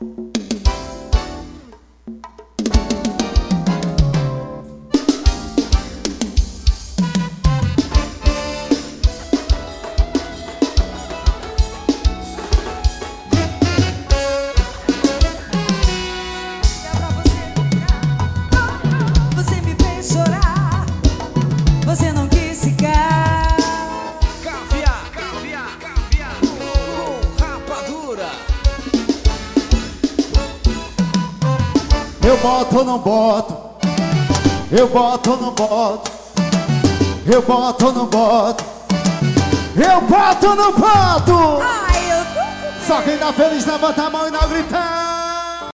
Você me fez chorar, você não quis ficar. Caviar, caviar, caviar com rapadura. Eu boto ou não boto? Eu boto ou não boto? Eu boto ou não boto? Eu boto ou não boto? Ai, eu tô com Só quem tá feliz levanta a mão e não grita.